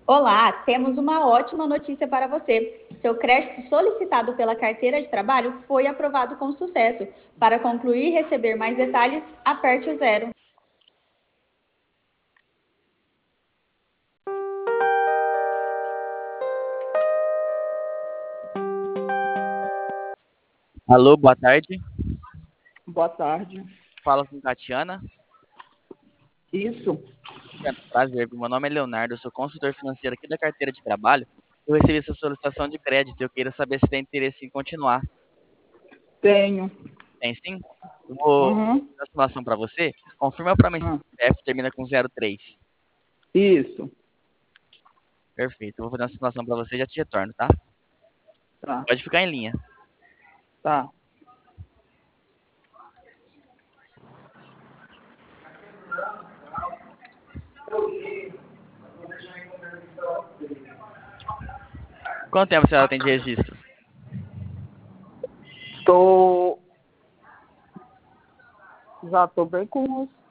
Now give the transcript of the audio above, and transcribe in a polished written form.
Olá, temos uma ótima notícia para você. Seu crédito solicitado pela carteira de trabalho foi aprovado com sucesso. Para concluir e receber mais detalhes, aperte o zero. Alô, boa tarde. Boa tarde. Fala com Tatiana. Isso. Prazer, meu nome é Leonardo, eu sou consultor financeiro aqui da carteira de trabalho. Eu recebi essa solicitação de crédito e eu queria saber se tem interesse em continuar. Tenho. Tem sim? Eu vou Uhum. dar a simulação para você. Confirma para mim se o Ah, CPF termina com 03. isso. Perfeito, eu vou fazer uma simulação para você e já te retorno, tá? Tá. Pode ficar em linha. Tá. Quanto tempo você já tem de registro? Tô. Já tô bem com uns